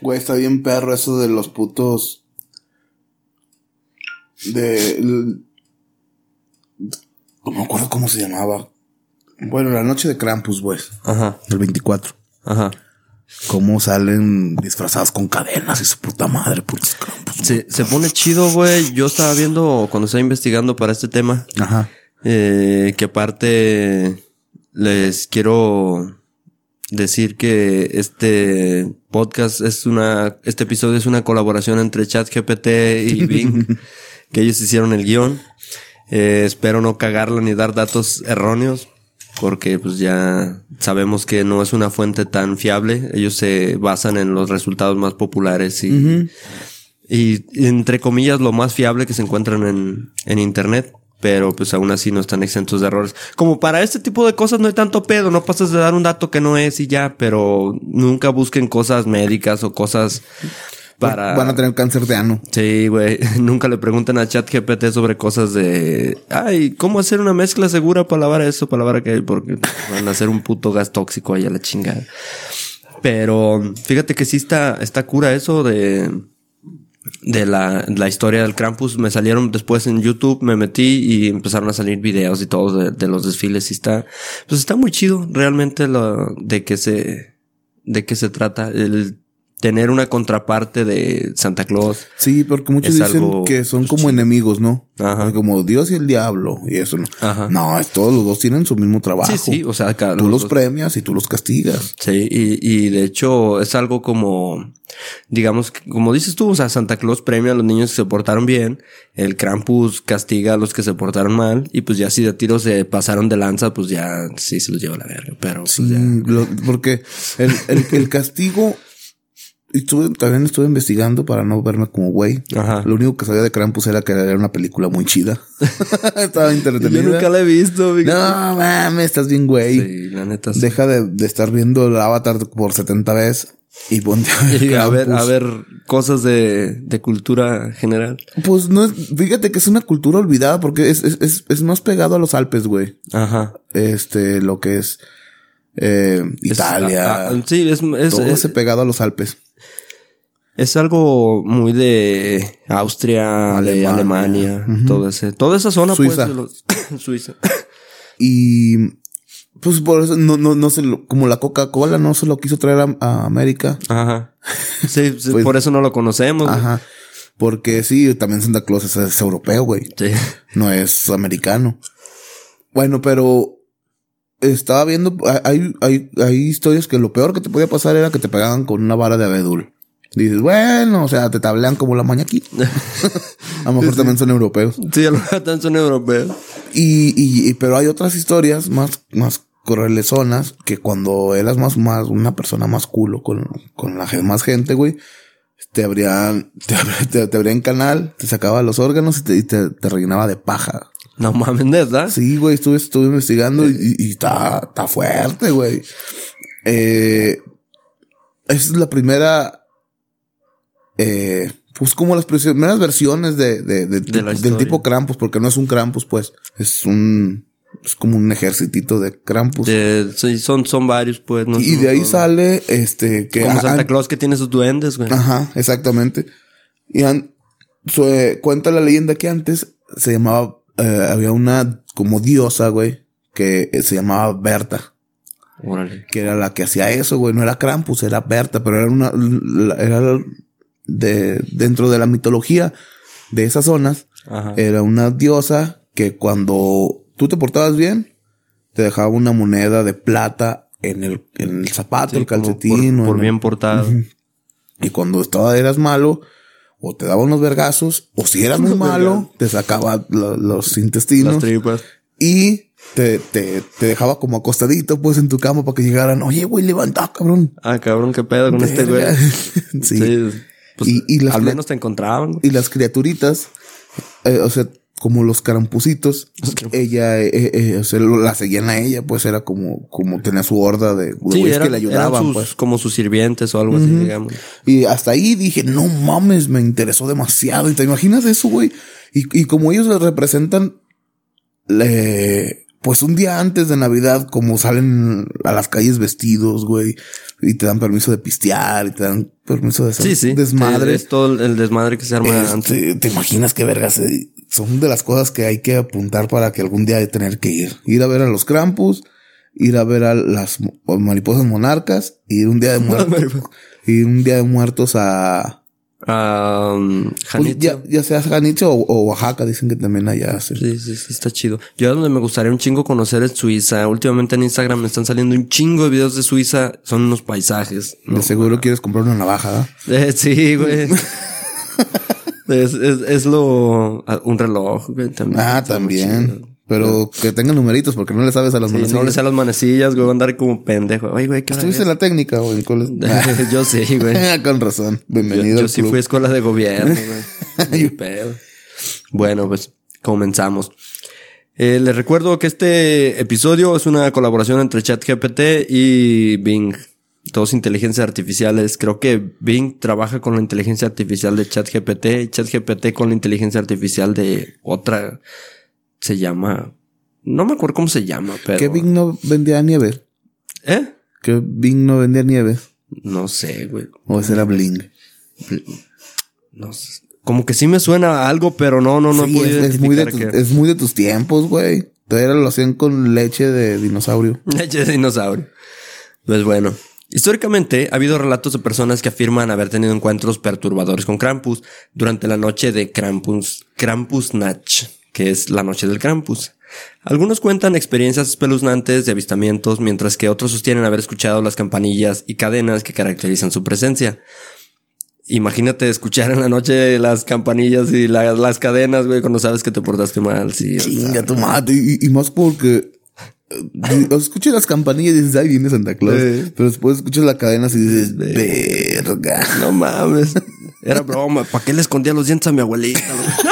Güey, está bien perro eso de los putos... No me acuerdo cómo se llamaba. Bueno, la noche de Krampus, güey. Ajá. El 24. Ajá. Cómo salen disfrazados con cadenas y su puta madre, putos Krampus. Se pone chido, güey. Yo estaba viendo cuando estaba investigando para este tema. Ajá. Que aparte les quiero decir que este podcast este episodio es una colaboración entre ChatGPT y Bing, que ellos hicieron el guión. Espero no cagarla ni dar datos erróneos, porque pues ya sabemos que no es una fuente tan fiable. Ellos se basan en los resultados más populares y entre comillas lo más fiable que se encuentran en internet. Pero pues aún así no están exentos de errores. Como para este tipo de cosas no hay tanto pedo. No pasas de dar un dato que no es y ya. Pero nunca busquen cosas médicas o cosas para... Van a tener cáncer de ano. Sí, güey. Nunca le pregunten a ChatGPT sobre cosas de... Ay, ¿cómo hacer una mezcla segura para lavar eso, para lavar aquello? Porque van a hacer un puto gas tóxico ahí a la chingada. Pero fíjate que sí está cura eso de la historia del Krampus. Me salieron después en YouTube, me metí y empezaron a salir videos y todo de los desfiles y está muy chido realmente de qué se trata el tener una contraparte de Santa Claus. Sí, porque muchos dicen que son como enemigos, ¿no? Ajá. Como Dios y el diablo y eso, ¿no? Ajá. No, todos los dos tienen su mismo trabajo. Sí, o sea, tú los premias y tú los castigas. Sí, y de hecho es algo como, digamos, como dices tú, o sea, Santa Claus premia a los niños que se portaron bien, el Krampus castiga a los que se portaron mal, y pues ya si de tiro se pasaron de lanza, pues ya sí se los lleva a la verga, pero pues sí, ya. Porque el castigo... También estuve investigando para no verme como güey. Ajá. Lo único que sabía de Krampus era que era una película muy chida. Estaba entretenida. Yo nunca la he visto. No, mames, estás bien güey. Sí, la neta sí. Deja de estar viendo el Avatar por 70 veces y ponte a ver cosas de cultura general. Pues no es, fíjate que es una cultura olvidada porque es más pegado a los Alpes, güey. Ajá. Lo que es Italia. Sí, todo pegado a los Alpes. Es algo muy de Austria, de Alemania, toda esa zona, Suiza. Pues, Suiza. Y pues por eso no se lo, como la Coca-Cola no se lo quiso traer a América. Ajá. Sí, Pues, por eso no lo conocemos. Ajá. Güey. Porque sí, también Santa Claus es europeo, güey. Sí. No es americano. Bueno, pero estaba viendo, hay historias que lo peor que te podía pasar era que te pegaban con una vara de abedul. Dices, bueno, o sea, te tablean como la maña aquí. A lo mejor también son europeos. Sí, a lo mejor también son europeos. Pero hay otras historias más correlezonas que cuando eras más una persona más culo con más gente, güey, te abrían canal, te sacaba los órganos y te rellenaba de paja. No mames, ¿verdad? Sí, güey, estuve investigando y está fuerte, güey. Es la primera... pues como las primeras versiones del tipo Krampus, porque no es un Krampus, pues, es como un ejercitito de Krampus. Sí, son varios, pues. No y de ahí sale, que... Como Santa Claus que tiene sus duendes, güey. Ajá, exactamente. Y cuenta la leyenda que antes se llamaba, había una como diosa, güey, que se llamaba Berta. Órale. Que era la que hacía eso, güey, no era Krampus, era Berta, pero era dentro de la mitología de esas zonas. Ajá. Era una diosa que cuando tú te portabas bien, te dejaba una moneda de plata en el zapato, sí, el calcetín. Por bien portado. Y cuando eras malo, o te daba unos vergazos, o si eras muy malo, te sacaba los intestinos. Las tripas. Y te dejaba como acostadito, pues, en tu cama para que llegaran. Oye, güey, levanta, cabrón. Ah, cabrón, qué pedo con este güey. Sí. Pues, y al menos te encontraban. Y las criaturitas, o sea, como los carampucitos, ella, o sea, la seguían a ella, pues era como tenía su horda de güeyes que le ayudaban, pues. Como sus sirvientes o algo así, digamos. Y hasta ahí dije, no mames, me interesó demasiado. ¿Y te imaginas eso, güey? Y como ellos representan, pues un día antes de Navidad, como salen a las calles vestidos, güey, y te dan permiso de pistear, y te dan permiso de hacer desmadre. Es todo el desmadre que se arma antes. ¿Te imaginas qué vergas? Son de las cosas que hay que apuntar para que algún día hay que tener que ir. Ir a ver a los Krampus, ir a ver a las mariposas monarcas, ir un día de muertos. Ir un día de muertos a... Janitzio. Pues ya sea Janitzio o Oaxaca, dicen que también allá hacen. Sí, está chido. Yo a donde me gustaría un chingo conocer es Suiza. Últimamente en Instagram me están saliendo un chingo de videos de Suiza. Son unos paisajes. De seguro quieres comprar una navaja, ¿eh? Sí, güey. es un reloj, güey. También. Pero que tenga numeritos porque no le sabes a las manecillas. No le sé a las manecillas, güey. Voy a andar como pendejo. Ay, güey, ¿qué ¿estuviste en la técnica o en colegio? Yo sí, güey. Con razón. Bienvenido Yo al sí club. fui a escuela de gobierno, güey. Pedo. Bueno, pues comenzamos. Les recuerdo que este episodio es una colaboración entre ChatGPT y Bing. Todos inteligencias artificiales. Creo que Bing trabaja con la inteligencia artificial de ChatGPT y ChatGPT con la inteligencia artificial de otra. Se llama... No me acuerdo cómo se llama, pero... ¿Que Bing no vendía nieve? ¿Eh? ¿Que Bing no vendía nieve? No sé, güey. ¿O ese era Bling? No sé. Como que sí me suena a algo, pero no sí, puedo identificar es muy de tus tiempos, güey. Todavía lo hacían con leche de dinosaurio. Leche de dinosaurio. Pues bueno... Históricamente, ha habido relatos de personas que afirman haber tenido encuentros perturbadores con Krampus durante la noche de Krampusnacht, que es la noche del Krampus. Algunos cuentan experiencias espeluznantes de avistamientos, mientras que otros sostienen haber escuchado las campanillas y cadenas que caracterizan su presencia. Imagínate escuchar en la noche las campanillas y las cadenas, güey, cuando sabes que te portaste mal. Sí, chinga tu madre. Y más porque... escuchas las campanillas y dices, ahí viene Santa Claus. Pero después escuchas la cadena y dices, verga. No mames. Era broma. ¿Para qué le escondía los dientes a mi abuelita?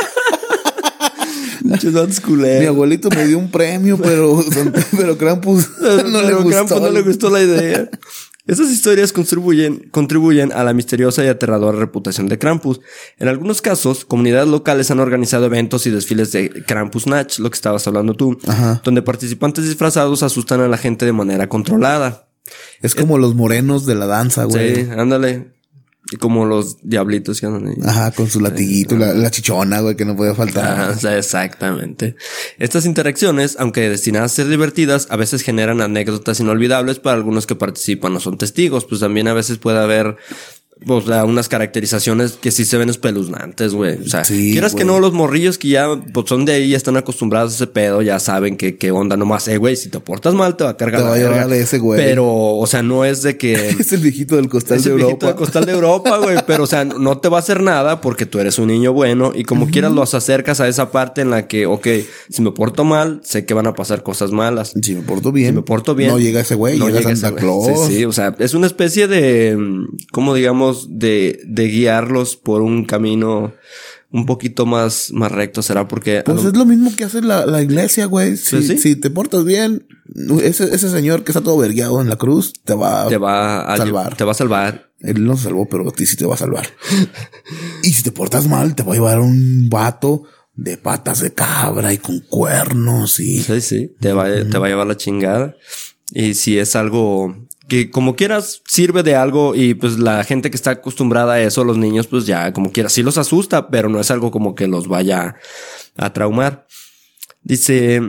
Mi abuelito me dio un premio, pero Krampus no le gustó la idea. Estas historias contribuyen a la misteriosa y aterradora reputación de Krampus. En algunos casos, comunidades locales han organizado eventos y desfiles de Krampusnacht, lo que estabas hablando tú, donde participantes disfrazados asustan a la gente de manera controlada. Es como los morenos de la danza, güey. Sí, ándale. Y como los diablitos que andan ahí. Ajá, con su latiguito, la chichona, güey, que no podía faltar. Exactamente. Estas interacciones, aunque destinadas a ser divertidas, a veces generan anécdotas inolvidables para algunos que participan o son testigos. Pues también a veces puede haber... pues unas caracterizaciones que sí se ven espeluznantes, güey. O sea, quieras que no, los morrillos que ya pues, son de ahí, ya están acostumbrados a ese pedo, ya saben qué onda nomás. Güey, si te portas mal, te va a cargar la verga. De ese güey. Pero, o sea, no es de que... es el viejito del costal de Europa. Es el viejito del costal de Europa, güey. Pero, o sea, no te va a hacer nada porque tú eres un niño bueno y como quieras los acercas a esa parte en la que, ok, si me porto mal, sé que van a pasar cosas malas. Si me porto bien. No llega ese güey, llega Santa Claus. Sí, o sea, es una especie de, ¿cómo digamos? De guiarlos por un camino un poquito más recto. ¿Será porque? Pues es lo mismo que hace la iglesia, güey. Si te portas bien, ese señor que está todo vergueado en la cruz te va a salvar. Te va a salvar. Él no se salvó, pero a ti sí te va a salvar. Y si te portas mal, te va a llevar un vato de patas de cabra y con cuernos y... Sí. Te va a llevar la chingada. Y si es algo... que como quieras sirve de algo y pues la gente que está acostumbrada a eso, los niños pues ya como quieras, sí los asusta, pero no es algo como que los vaya a traumar. Dice,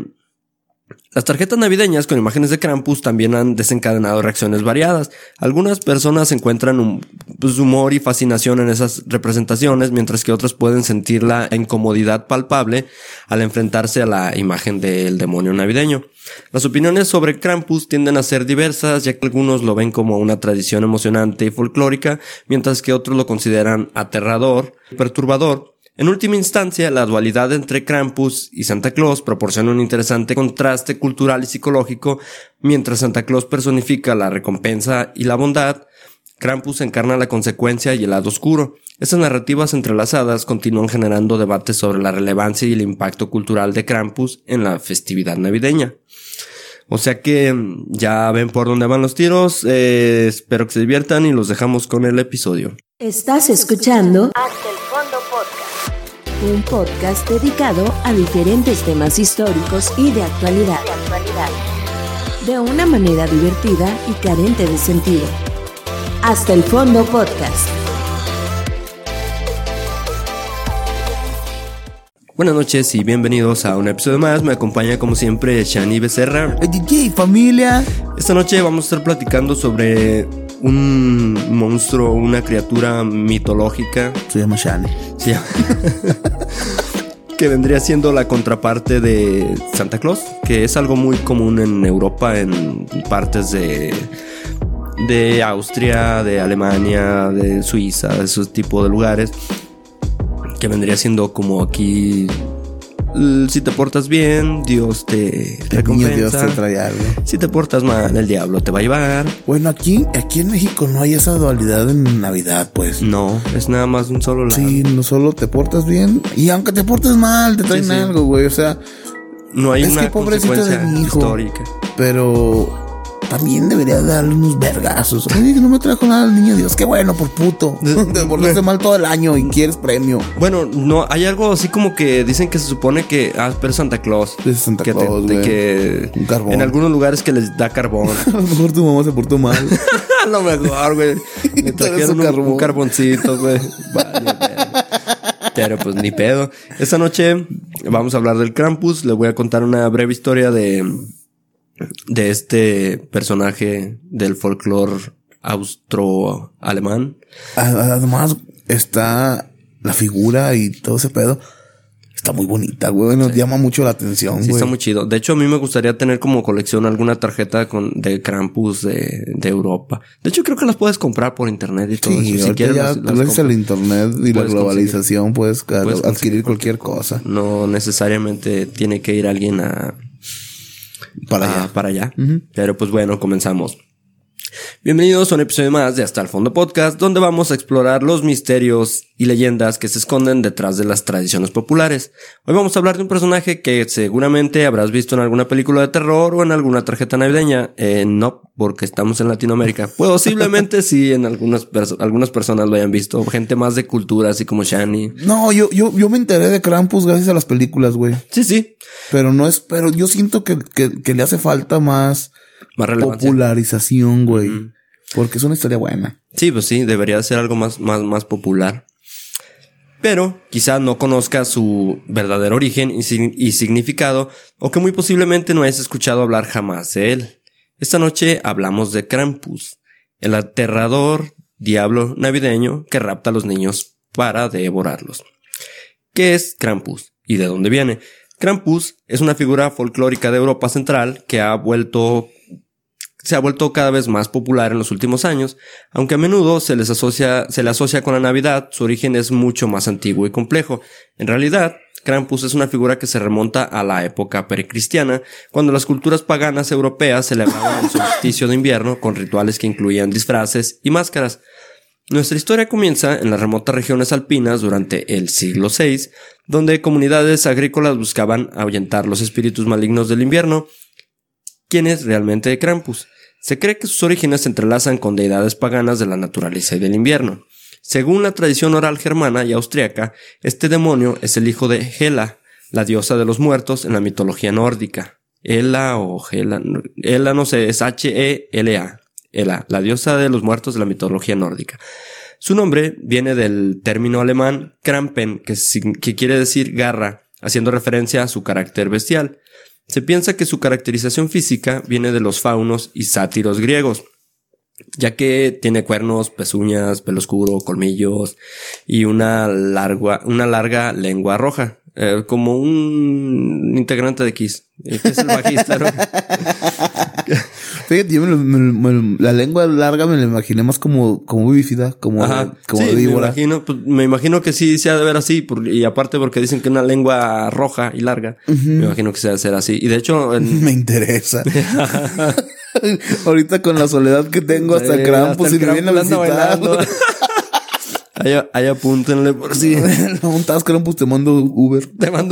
las tarjetas navideñas con imágenes de Krampus también han desencadenado reacciones variadas. Algunas personas encuentran humor y fascinación en esas representaciones, mientras que otros pueden sentir la incomodidad palpable al enfrentarse a la imagen del demonio navideño. Las opiniones sobre Krampus tienden a ser diversas, ya que algunos lo ven como una tradición emocionante y folclórica, mientras que otros lo consideran aterrador y perturbador. En última instancia, la dualidad entre Krampus y Santa Claus proporciona un interesante contraste cultural y psicológico. Mientras Santa Claus personifica la recompensa y la bondad, Krampus encarna la consecuencia y el lado oscuro. Estas narrativas entrelazadas continúan generando debates sobre la relevancia y el impacto cultural de Krampus en la festividad navideña. O sea que ya ven por dónde van los tiros. Espero que se diviertan y los dejamos con el episodio. Estás escuchando Hasta el Fondo Podcast. un podcast dedicado a diferentes temas históricos y de actualidad. De una manera divertida y carente de sentido. Hasta el Fondo Podcast. Buenas noches y bienvenidos a un episodio más. Me acompaña como siempre Shani Becerra. DJ familia. Esta noche vamos a estar platicando sobre un monstruo, una criatura mitológica. Se llama Shani. Sí. Que vendría siendo la contraparte de Santa Claus, que es algo muy común en Europa, en partes de Austria, de Alemania, de Suiza, de esos tipos de lugares. Que vendría siendo como aquí, si te portas bien, Dios te recompensa. Dios te trae algo. Si te portas mal, el diablo te va a llevar. Bueno, aquí en México no hay esa dualidad en Navidad, pues. No, es nada más un solo lado. Sí, no solo te portas bien, y aunque te portes mal, te traen algo, güey. O sea, no hay una consecuencia de mi hijo, histórica. Pero también debería darle unos vergazos. Oye, que no me trajo nada el niño Dios. Qué bueno, por puto. Te portaste mal todo el año y quieres premio. Bueno, no, hay algo así como que dicen que se supone que... pero Santa Claus. Es Santa Claus, güey. Que un carbón. En algunos lugares que les da carbón. A lo mejor tu mamá se portó mal. A lo mejor, güey. Me trajeron un carboncito, güey. Vale, pero pues ni pedo. Esta noche vamos a hablar del Krampus. Les voy a contar una breve historia de este personaje del folclore austro-alemán. Además, está la figura y todo ese pedo. Está muy bonita, güey. Nos llama mucho la atención, güey. Sí, está muy chido. De hecho, a mí me gustaría tener como colección alguna tarjeta de Krampus de Europa. De hecho, creo que las puedes comprar por internet y todo sí, eso. Si quieres, ya gracias al internet y la globalización puedes adquirir cualquier cosa. No necesariamente tiene que ir alguien para allá. Uh-huh. Pero pues bueno, comenzamos. Bienvenidos a un episodio más de Hasta el Fondo Podcast, donde vamos a explorar los misterios y leyendas que se esconden detrás de las tradiciones populares. Hoy vamos a hablar de un personaje que seguramente habrás visto en alguna película de terror o en alguna tarjeta navideña. No, porque estamos en Latinoamérica. Posiblemente sí, en algunas personas lo hayan visto. Gente más de cultura, así como Shani. No, yo me enteré de Krampus gracias a las películas, güey. Sí. Pero yo siento que le hace falta más popularización, güey. Uh-huh. Porque es una historia buena. Sí, pues sí, debería ser algo más popular. Pero quizá no conozca su verdadero origen y significado, o que muy posiblemente no hayas escuchado hablar jamás de él. Esta noche hablamos de Krampus, el aterrador diablo navideño que rapta a los niños para devorarlos. ¿Qué es Krampus y de dónde viene? Krampus es una figura folclórica de Europa Central que se ha vuelto cada vez más popular en los últimos años, aunque a menudo se le asocia con la Navidad. Su origen es mucho más antiguo y complejo. En realidad, Krampus es una figura que se remonta a la época precristiana, cuando las culturas paganas europeas celebraban el solsticio de invierno con rituales que incluían disfraces y máscaras. Nuestra historia comienza en las remotas regiones alpinas durante el siglo VI, donde comunidades agrícolas buscaban ahuyentar los espíritus malignos del invierno. ¿Quién es realmente Krampus? Se cree que sus orígenes se entrelazan con deidades paganas de la naturaleza y del invierno. Según la tradición oral germana y austriaca, este demonio es el hijo de Hela, la diosa de los muertos en la mitología nórdica. Hela, no sé, es H-E-L-A. Hela, la diosa de los muertos de la mitología nórdica. Su nombre viene del término alemán Krampen, que quiere decir garra, haciendo referencia a su carácter bestial. Se piensa que su caracterización física viene de los faunos y sátiros griegos, ya que tiene cuernos, pezuñas, pelo oscuro, colmillos y una larga lengua roja, como un integrante de Kiss, que es el bajista, ¿no? Fíjate, yo la lengua larga me la imaginé más como bífida, como sí, víbora. Me imagino que sí se ha de ver así, y aparte porque dicen que una lengua roja y larga, uh-huh. Me imagino que se ha de ser así. Y de hecho... Me interesa. Ahorita con la soledad que tengo hasta el Krampus y me viene a visitar. Ahí apúntenle por si. No, estás Krampus, te mando Uber.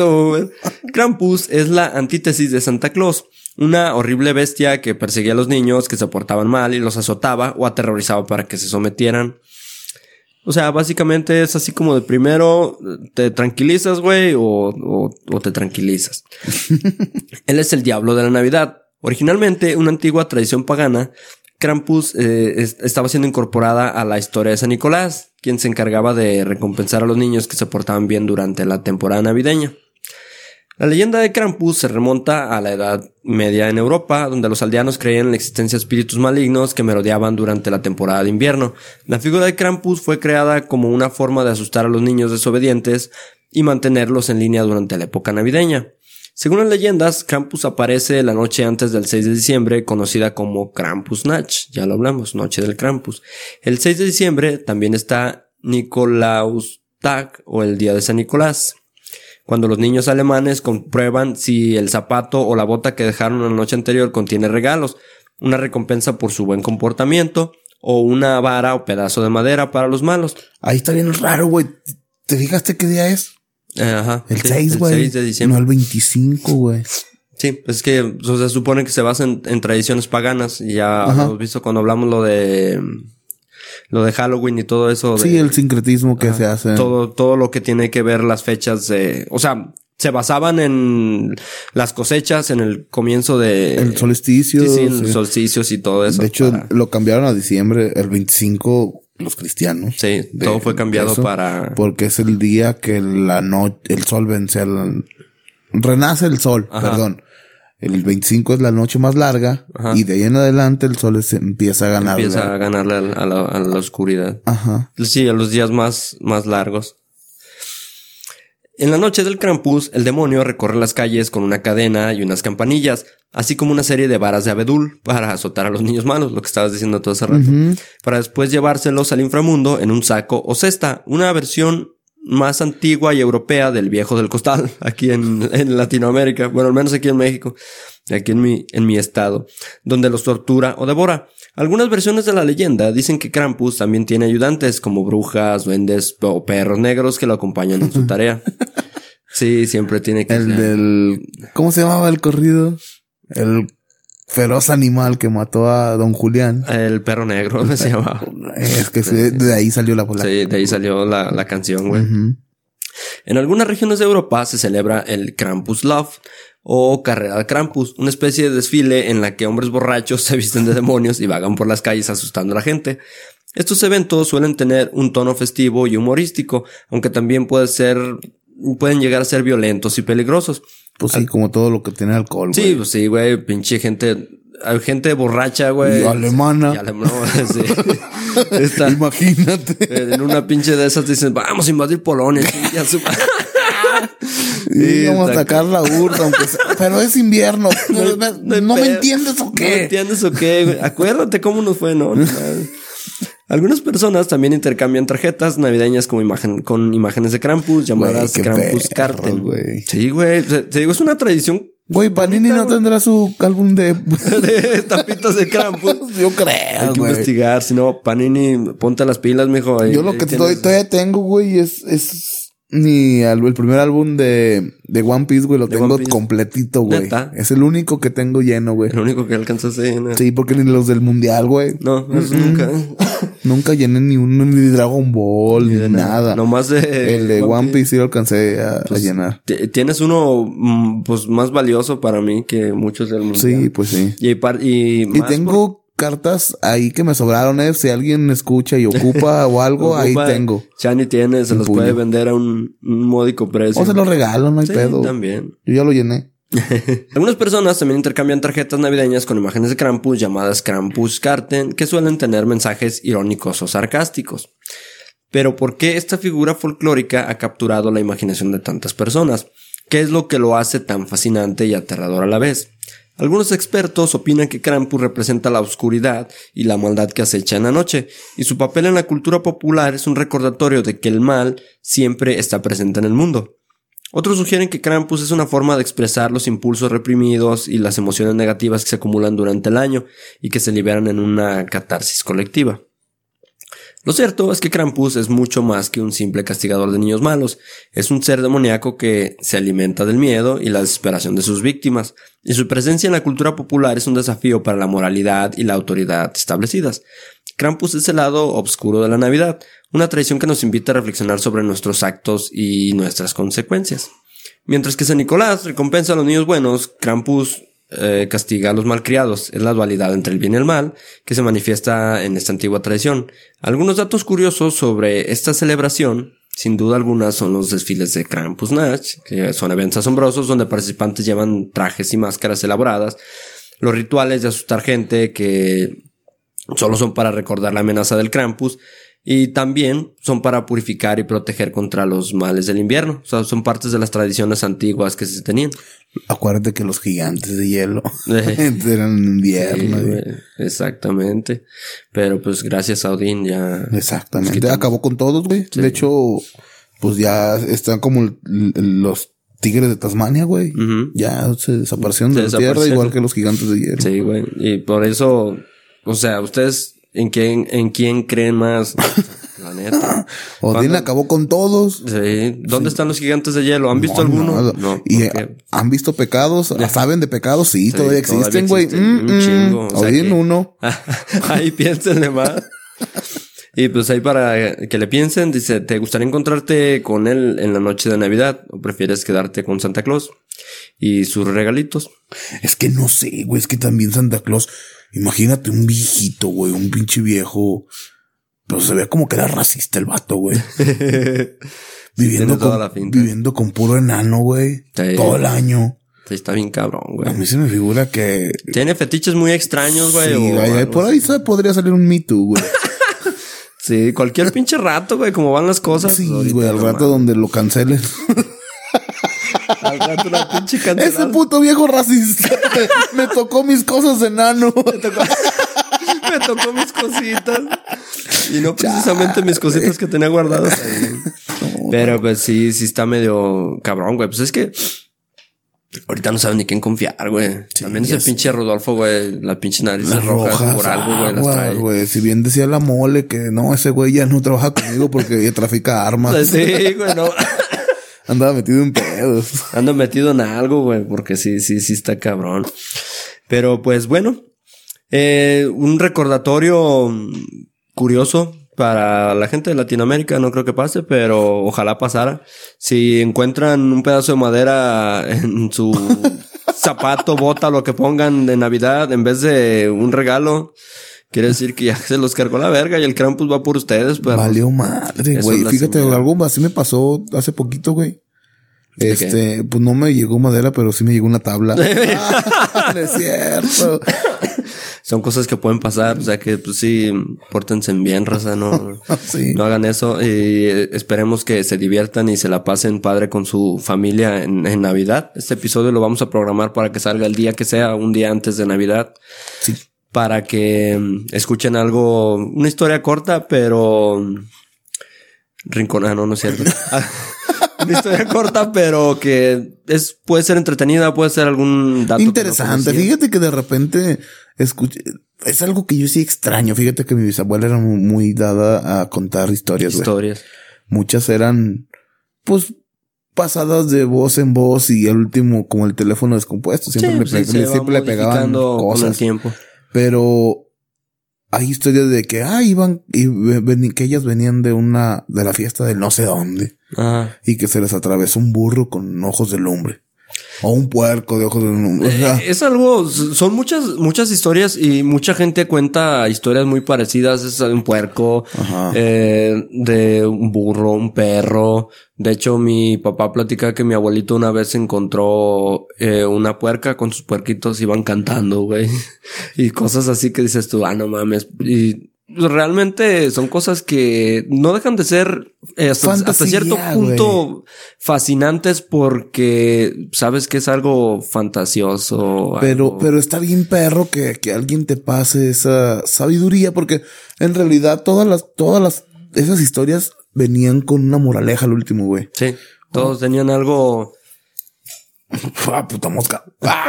Krampus es la antítesis de Santa Claus. Una horrible bestia que perseguía a los niños que se portaban mal y los azotaba o aterrorizaba para que se sometieran. O sea, básicamente es así como de primero te tranquilizas, güey, o te tranquilizas. Él es el diablo de la Navidad. Originalmente, una antigua tradición pagana, Krampus estaba siendo incorporada a la historia de San Nicolás, quien se encargaba de recompensar a los niños que se portaban bien durante la temporada navideña. La leyenda de Krampus se remonta a la Edad Media en Europa, donde los aldeanos creían en la existencia de espíritus malignos que merodeaban durante la temporada de invierno. La figura de Krampus fue creada como una forma de asustar a los niños desobedientes y mantenerlos en línea durante la época navideña. Según las leyendas, Krampus aparece la noche antes del 6 de diciembre, conocida como Krampusnacht. Ya lo hablamos, Noche del Krampus. El 6 de diciembre también está Nikolaustag, o el Día de San Nicolás, cuando los niños alemanes comprueban si el zapato o la bota que dejaron la noche anterior contiene regalos, una recompensa por su buen comportamiento, o una vara o pedazo de madera para los malos. Ahí está bien raro, güey. ¿Te fijaste qué día es? Ajá. El 6, güey. El 6 de diciembre. No el 25, güey. Sí, pues es que se supone que se basa en tradiciones paganas. Y ya hemos visto cuando hablamos lo de Halloween y todo eso. Sí, el sincretismo que se hace. Todo lo que tiene que ver las fechas de... O sea, se basaban en las cosechas, en el comienzo de... El solsticio. Sí, los solsticios y todo eso. De hecho, lo cambiaron a diciembre, el 25, los cristianos. Sí, todo fue cambiado para... Porque es el día que el sol vence renace el sol, perdón. El 25 es la noche más larga. Ajá. Y de ahí en adelante el sol empieza a ganarle. Empieza a ganarle a la oscuridad. Ajá. Sí, a los días más largos. En la noche del Krampus, el demonio recorre las calles con una cadena y unas campanillas, así como una serie de varas de abedul para azotar a los niños malos, lo que estabas diciendo todo hace rato, para después llevárselos al inframundo en un saco o cesta, una versión más antigua y europea del viejo del costal, aquí en Latinoamérica, bueno, al menos aquí en México, aquí en mi estado, donde los tortura o devora. Algunas versiones de la leyenda dicen que Krampus también tiene ayudantes como brujas, duendes o perros negros que lo acompañan en su tarea. Sí, siempre tiene que ser. ¿Cómo se llamaba el corrido? El feroz animal que mató a Don Julián. El perro negro se llamaba. Es que de ahí salió la palabra. Sí, de ahí salió la canción, güey. En algunas regiones de Europa se celebra el Krampuslauf o carrera de Krampus, una especie de desfile en la que hombres borrachos se visten de demonios y vagan por las calles asustando a la gente. Estos eventos suelen tener un tono festivo y humorístico, aunque también pueden llegar a ser violentos y peligrosos. Pues sí, como todo lo que tiene alcohol, güey. Sí, pues sí, güey, pinche gente borracha, güey. Y alemana. Sí. Imagínate. En una pinche de esas dicen, vamos a invadir Polonia. Y vamos a sacar la urna, aunque sea, pero es invierno. ¿No me entiendes o qué? ¿No me entiendes o qué, güey? Acuérdate cómo nos fue, ¿no? Algunas personas también intercambian tarjetas navideñas con imágenes de Krampus, llamadas Krampuskarten. Sí, güey. Te digo, es una tradición. Güey, Panini no tendrá su álbum de tapitas de Krampus. Yo creo, hay que investigar. Si no, Panini, ponte las pilas, mijo. Yo lo que todavía tengo, güey, es el primer álbum de One Piece, güey, lo tengo completito, güey. ¿Neta? Es el único que tengo lleno, güey. El único que alcanzaste a llenar. Sí, porque ni los del mundial, güey. No, eso nunca. Nunca llené ni Dragon Ball, ni de nada. Nomás el de One Piece sí lo alcancé a llenar. Tienes uno, pues, más valioso para mí que muchos del mundial. Sí, pues sí. Y tengo cartas ahí que me sobraron, si alguien escucha y ocupa o algo, ahí tengo. Chani tiene, se los puede vender a un módico precio. O se los regalo, no hay pedo. También. Yo ya lo llené. Algunas personas también intercambian tarjetas navideñas con imágenes de Krampus llamadas Krampuskarten, que suelen tener mensajes irónicos o sarcásticos. Pero ¿por qué esta figura folclórica ha capturado la imaginación de tantas personas? ¿Qué es lo que lo hace tan fascinante y aterrador a la vez? Algunos expertos opinan que Krampus representa la oscuridad y la maldad que acecha en la noche, y su papel en la cultura popular es un recordatorio de que el mal siempre está presente en el mundo. Otros sugieren que Krampus es una forma de expresar los impulsos reprimidos y las emociones negativas que se acumulan durante el año y que se liberan en una catarsis colectiva. Lo cierto es que Krampus es mucho más que un simple castigador de niños malos. Es un ser demoníaco que se alimenta del miedo y la desesperación de sus víctimas, y su presencia en la cultura popular es un desafío para la moralidad y la autoridad establecidas. Krampus es el lado oscuro de la Navidad, una tradición que nos invita a reflexionar sobre nuestros actos y nuestras consecuencias. Mientras que San Nicolás recompensa a los niños buenos, Krampus castiga a los malcriados. Es la dualidad entre el bien y el mal que se manifiesta en esta antigua tradición. Algunos datos curiosos sobre esta celebración, sin duda alguna, son los desfiles de Krampusnacht, que son eventos asombrosos donde participantes llevan trajes y máscaras elaboradas, los rituales de asustar gente que solo son para recordar la amenaza del Krampus, y también son para purificar y proteger contra los males del invierno. O sea, son partes de las tradiciones antiguas que se tenían. Acuérdate que los gigantes de hielo eran en invierno. Sí, exactamente. Pero pues gracias a Odín ya... Exactamente. Acabó con todos, güey. Sí. De hecho, pues ya están como los tigres de Tasmania, güey. Uh-huh. Ya se desaparecieron de la tierra, igual que los gigantes de hielo. Sí, güey. Y por eso, o sea, ustedes... ¿En quién creen más? La neta. Odín acabó con todos. Sí. ¿Dónde están los gigantes de hielo? ¿Han visto alguno? No. ¿Y han visto pecados? ¿Saben de pecados? Sí, todavía existen, güey. Un chingo. Odín uno. Ahí piénsenle más. Y pues ahí para que le piensen, dice, ¿te gustaría encontrarte con él en la noche de Navidad? ¿O prefieres quedarte con Santa Claus y sus regalitos? Es que no sé, güey. Es que también Santa Claus... Imagínate un viejito, güey, un pinche viejo. Pero se ve como que era racista el vato, güey. viviendo con puro enano, güey. Sí. Todo el año. Sí, está bien cabrón, güey. A mí se me figura que... Tiene fetiches muy extraños, güey. Sí, por ahí podría salir un Me Too, güey. Sí, cualquier pinche rato, güey, como van las cosas. Sí, güey, al rato donde lo cancelen. Al rato una pinche cancelada. Ese puto viejo racista me tocó mis cosas de enano. Me tocó mis cositas. Y no precisamente mis cositas que tenía guardadas ahí. No. Pero pues sí está medio cabrón, güey. Pues es que ahorita no saben ni quién confiar, güey. Sí, también ese pinche Rodolfo, güey, la pinche nariz roja por algo, güey, las trae. Güey, si bien decía la mole que no, ese güey ya no trabaja conmigo porque trafica armas. Sí, güey, no. Andaba metido en pedos. Ando metido en algo, güey, porque sí está cabrón. Pero pues bueno, un recordatorio curioso para la gente de Latinoamérica, no creo que pase, pero ojalá pasara. Si encuentran un pedazo de madera en su zapato, bota, lo que pongan de Navidad, en vez de un regalo, quiere decir que ya se los cargó la verga y el Krampus va por ustedes, pero... Valió madre, güey. Fíjate, algo así me pasó hace poquito, güey. Pues no me llegó madera, pero sí me llegó una tabla. No es cierto. Son cosas que pueden pasar, o sea que pues sí, pórtense bien, raza, no, sí. No hagan eso y esperemos que se diviertan y se la pasen padre con su familia en Navidad. Este episodio lo vamos a programar para que salga el día que sea, un día antes de Navidad. Sí. Para que escuchen algo, una historia corta, pero rinconada, no es cierto. Una historia corta, pero que puede ser entretenida, puede ser algún dato interesante. Fíjate que de repente escuché, es algo que yo sí extraño. Fíjate que mi bisabuela era muy dada a contar historias. Muchas eran, pues, pasadas de voz en voz y el último, como el teléfono descompuesto, siempre le pegaban cosas. Con el tiempo. Pero hay historias de que iban y que ellas venían de la fiesta del no sé dónde. Ajá. Y que se les atravesó un burro con ojos de lumbre. O un puerco de ojos de lumbre. Es algo, son muchas historias y mucha gente cuenta historias muy parecidas. Es de un puerco, de un burro, un perro. De hecho, mi papá platica que mi abuelito una vez encontró una puerca con sus puerquitos, iban cantando, güey. Y cosas así que dices tú, no mames. Y realmente son cosas que no dejan de ser hasta cierto punto fascinantes porque sabes que es algo fantasioso. Pero está bien perro que alguien te pase esa sabiduría, porque en realidad todas esas historias venían con una moraleja al último, güey. Sí, todos tenían algo. Puta mosca.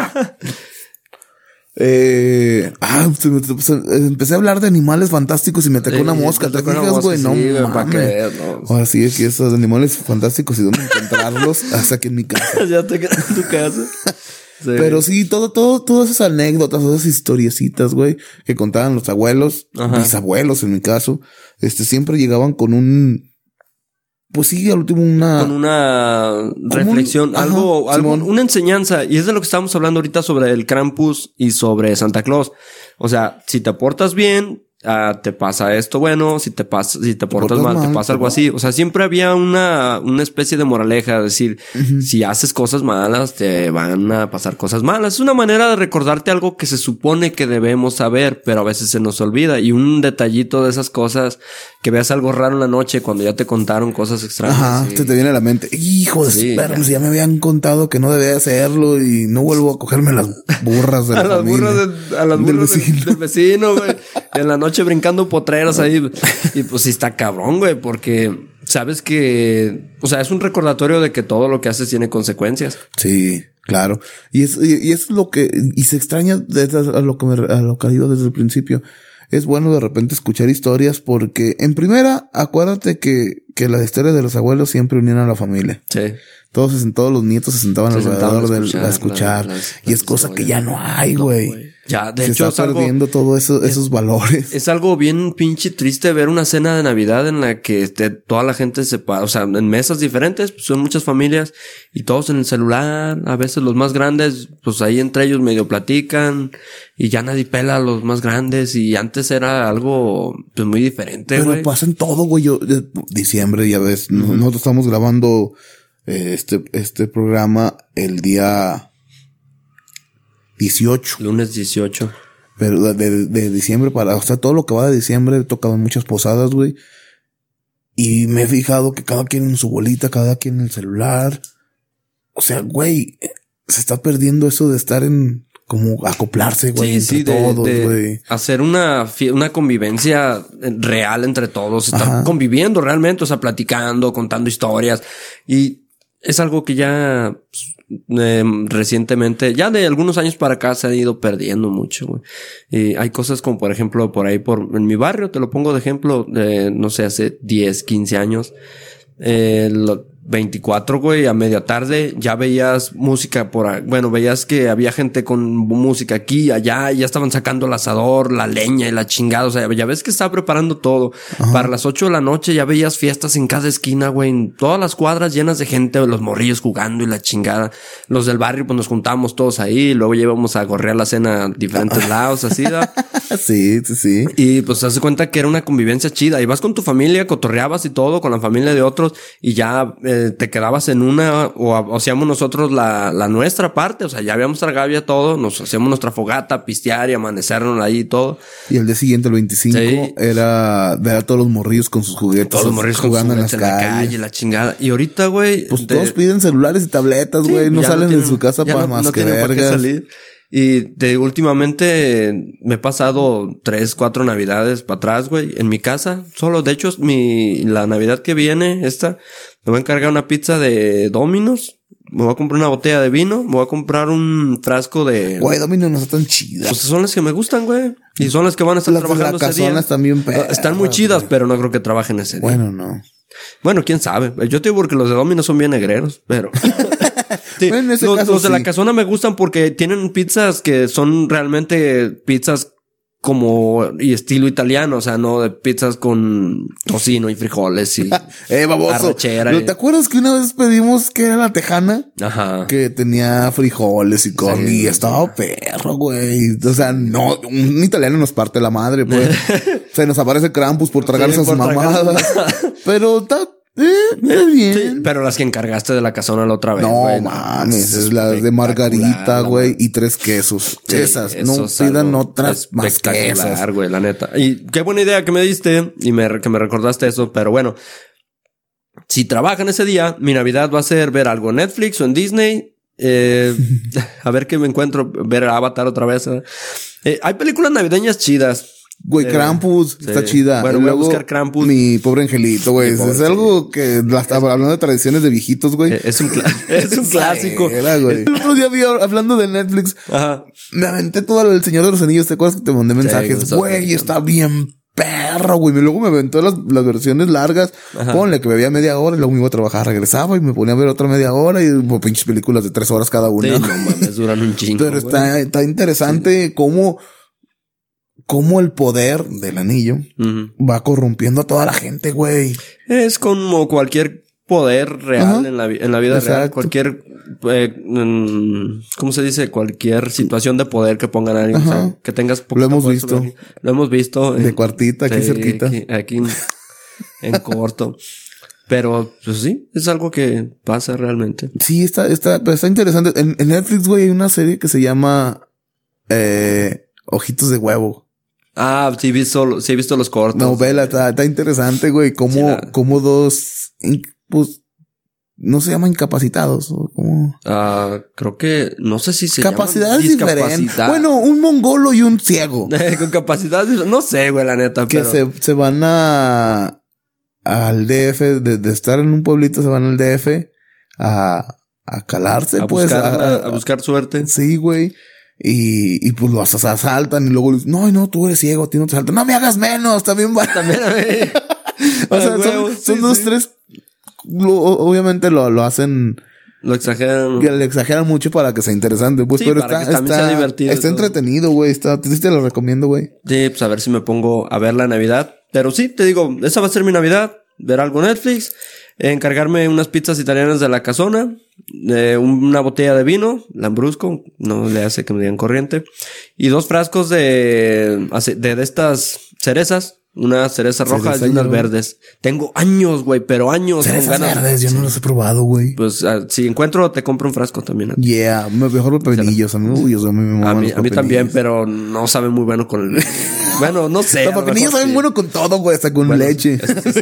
Empecé a hablar de animales fantásticos y me atacó una mosca. ¿Te fijas, güey? No mames. Así es que esos animales fantásticos y dónde encontrarlos hasta que en mi casa. Ya te quedas en tu casa. Sí. Pero sí, todas esas anécdotas, todas esas historiecitas, güey, que contaban los abuelos, mis abuelos en mi caso, siempre llegaban con un... Pues sí, al último con una reflexión, algo, una enseñanza. Y es de lo que estamos hablando ahorita sobre el Krampus y sobre Santa Claus. O sea, si te portas bien, te pasa esto bueno, si te portas mal, te pasa algo así. O sea, siempre había una especie de moraleja, es decir, si haces cosas malas, te van a pasar cosas malas. Es una manera de recordarte algo que se supone que debemos saber, pero a veces se nos olvida. Y un detallito de esas cosas, que veas algo raro en la noche cuando ya te contaron cosas extrañas. Se te viene a la mente, hijo de perros, ya me habían contado que no debía hacerlo y no vuelvo a cogerme las burras de la familia. A las burras del vecino, güey. En la noche brincando potreros ahí. Y pues sí está cabrón, güey, porque sabes que, o sea, es un recordatorio de que todo lo que haces tiene consecuencias. Sí, claro. Y es lo que, y se extraña a lo que ha ido desde el principio. Es bueno de repente escuchar historias porque, en primera, acuérdate que la historia de los abuelos siempre unían a la familia. Sí. Todos los nietos se sentaban alrededor a escuchar. Y es cosa que ya no hay, güey. Ya, de hecho, se está perdiendo todo eso, esos valores. Es algo bien pinche triste ver una cena de Navidad en la que toda la gente se para, o sea, en mesas diferentes, pues son muchas familias y todos en el celular. A veces los más grandes, pues ahí entre ellos medio platican y ya nadie pela a los más grandes. Y antes era algo, pues muy diferente, güey. Pero pasa en todo, güey. Diciembre, ya ves, nosotros estamos grabando este programa el día 18. Lunes 18. Pero de diciembre o sea, todo lo que va de diciembre he tocado en muchas posadas, güey. Y me he fijado que cada quien en su bolita, cada quien en el celular. O sea, güey, se está perdiendo eso de estar como acoplarse, güey, entre todos, güey. Hacer una convivencia real entre todos. Estar conviviendo realmente, o sea, platicando, contando historias. Y es algo que ya... recientemente, ya de algunos años para acá se ha ido perdiendo mucho, güey. Y hay cosas como, por ejemplo, por ahí en mi barrio, te lo pongo de ejemplo, no sé, hace 10, 15 años, 24, güey, a media tarde, ya veías música veías que había gente con música aquí y allá, y ya estaban sacando el asador, la leña y la chingada, o sea, ya ves que estaba preparando todo. Para las 8 de la noche ya veías fiestas en cada esquina, güey, en todas las cuadras llenas de gente, los morrillos jugando y la chingada. Los del barrio, pues nos juntábamos todos ahí, luego ya íbamos a gorrear la cena a diferentes lados, así, ¿da? Sí. Y pues te das cuenta que era una convivencia chida. Ibas con tu familia, cotorreabas y todo, con la familia de otros, y ya te quedabas en una, o hacíamos nosotros la nuestra parte, o sea, ya habíamos tragado ya todo, nos hacíamos nuestra fogata, pistear y amanecernos ahí y todo. Y el día siguiente, el 25, era ver a todos los morrillos con sus juguetes. Todos los morrillos jugando en la calle, la chingada. Y ahorita, güey... Pues todos piden celulares y tabletas, güey, no salen de su casa para más que vergas. Y últimamente me he pasado 3, 4 navidades para atrás, güey, en mi casa. Solo, de hecho, la Navidad que viene, me voy a encargar una pizza de Domino's. Me voy a comprar una botella de vino. Me voy a comprar un frasco de... Güey, Domino's no está tan chida. Pues son las que me gustan, güey. Y son las que van a estar trabajando ese día. También están muy chidas, pero no creo que trabajen ese día. Bueno, no. Bueno, quién sabe. Yo te digo porque los de Domino's son bien negreros, pero... Sí, bueno, los de la casona me gustan porque tienen pizzas que son realmente pizzas como y estilo italiano, o sea, no de pizzas con tocino y frijoles y baboso. Arrachera. ¿Te acuerdas que una vez pedimos que era la tejana? Ajá. Que tenía frijoles y y estaba perro, güey. O sea, no, un italiano nos parte la madre, pues. Se nos aparece Krampus por tragar esas mamadas. Pero está... bien. Sí, pero las que encargaste de la casona la otra vez, güey. No mames, es la de margarita, güey, y 3 quesos. Sí, esas, no pidan otras más que esas, güey, la neta. Y qué buena idea que me diste y que me recordaste eso, pero bueno. Si trabajan ese día, mi Navidad va a ser ver algo en Netflix o en Disney. A ver qué me encuentro, ver Avatar otra vez. Hay películas navideñas chidas. Güey, Krampus está chida. Bueno, voy a buscar Krampus. Mi pobre angelito, güey. Es algo que hablando de tradiciones de viejitos, güey. Es un clásico. El otro día hablando de Netflix. Ajá. Me aventé todo el Señor de los Anillos. ¿Te acuerdas que te mandé mensajes? Güey, está bien perro, güey. Y luego me aventó las versiones largas. Ajá. Ponle que me veía media hora y luego me iba a trabajar. Regresaba y me ponía a ver otra media hora y pinches películas de 3 horas cada una. Sí, no mames, duran un chingo. Pero está interesante cómo el poder del anillo va corrompiendo a toda la gente, güey. Es como cualquier poder real en la vida real. Cualquier, ¿cómo se dice? Cualquier situación de poder que pongan a alguien. O sea, que tengas Lo hemos visto. Lo hemos visto. De cuartita, aquí cerquita. Aquí en corto. Pero, pues sí, es algo que pasa realmente. Sí, está interesante. En Netflix, güey, hay una serie que se llama Ojitos de Huevo. Ah, sí he visto los cortos. Novela, está interesante, güey. Cómo dos, pues, no se llaman incapacitados. ¿O cómo? Creo que, no sé si se capacidades diferentes. Bueno, un mongolo y un ciego. Con capacidades, no sé, güey, la neta. Que pero se van al DF, de estar en un pueblito, se van al DF a calarse, pues. A buscar suerte. Sí, güey. Y pues los asaltan y luego no, tú eres ciego, a ti no te asaltan. No me hagas menos, también va. También a ver. O sea, son dos, tres. Obviamente lo hacen. Lo exageran. Le exageran mucho para que sea interesante, pues, sí, pero está divertido. Está entretenido, güey. Sí te lo recomiendo, güey. Sí, pues a ver si me pongo a ver la Navidad. Pero sí, te digo, esa va a ser mi Navidad. Ver algo Netflix. Encargarme unas pizzas italianas de la Casona. Una botella de vino, Lambrusco, no le hace que me digan corriente. Y 2 frascos de estas cerezas. Unas cerezas rojas y unas verdes. Tengo años, güey, pero años. Cerezas verdes, yo no las he probado, güey. Pues si encuentro, te compro un frasco también. Yeah, mejor los pepinillos. A mí también, pero no saben muy bueno con el... Bueno, no sé. Los pepinillos saben bueno con todo, güey, hasta con leche.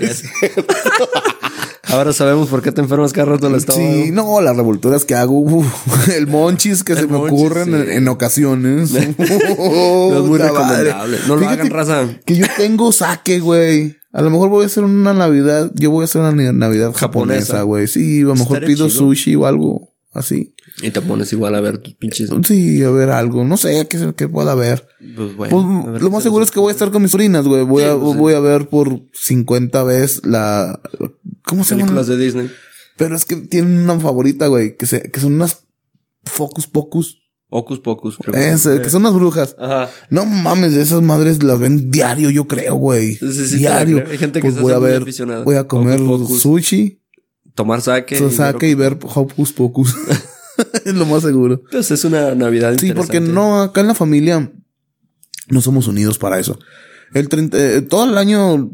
Ahora sabemos por qué te enfermas cada rato el estómago. Sí, no, las revolturas que hago. El monchis que se me ocurren en ocasiones. No es muy recomendable. No lo hagan, raza. Que yo tengo sake, güey. A lo mejor voy a hacer una Navidad. Yo voy a hacer una Navidad japonesa, güey. Sí, a lo mejor pido sushi o algo así. Y te pones igual a ver tus pinches. Sí, a ver algo. No sé qué pueda haber. Pues bueno. Pues, lo más seguro es que voy a estar con mis sobrinas, güey. Voy a ver por 50 veces ¿cómo se llama? Películas de Disney. Pero es que tienen una favorita, güey. Que son unas Focus Pocus. Hocus Pocus, creo. Que son unas brujas. Ajá. No mames, esas madres las ven diario, yo creo, güey. Sí, diario. Hay gente que pues voy a comer sushi. Tomar sake. Y ver Hocus Pocus. Es lo más seguro. Pues es una Navidad interesante. Sí, porque no, acá en la familia no somos unidos para eso. Todo el año,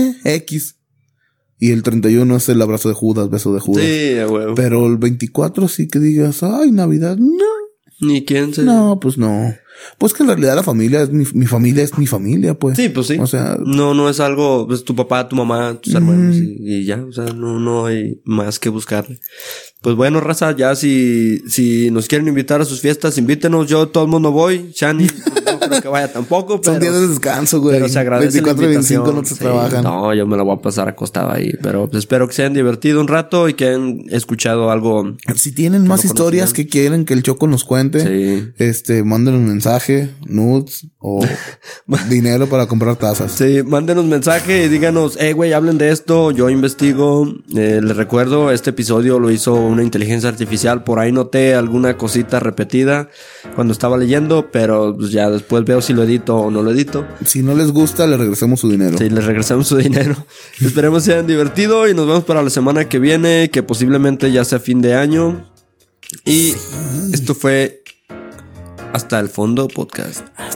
X. Y el 31 es el abrazo de Judas, beso de Judas. Sí, güey. Pero el 24 sí que digas, ay, Navidad, no. Ni quién se... No, pues no. Pues que en realidad la familia es mi familia, pues. Sí, pues sí. O sea... No es algo... Pues tu papá, tu mamá, tus hermanos y ya. O sea, no hay más que buscarle. Pues bueno, raza, ya si nos quieren invitar a sus fiestas, invítenos. Yo todo el mundo voy. Shani, no creo que vaya tampoco, pero... Son días de descanso, güey. Pero se agradece 24 y 25 no se trabajan. No, yo me la voy a pasar acostado ahí. Pero pues espero que se hayan divertido un rato y que hayan escuchado algo. Si tienen más historias que quieren que el Choco nos cuente, mándenos un mensaje, nudes o dinero para comprar tazas. Sí, mándenos mensaje y díganos, güey, hablen de esto, yo investigo. Les recuerdo, este episodio lo hizo una inteligencia artificial. Por ahí noté alguna cosita repetida cuando estaba leyendo, pero pues ya después veo si lo edito o no lo edito. Si no les gusta, les regresamos su dinero. Sí, les regresamos su dinero. Esperemos se hayan divertido y nos vemos para la semana que viene, que posiblemente ya sea fin de año. Y esto fue Hasta el Fondo Podcast.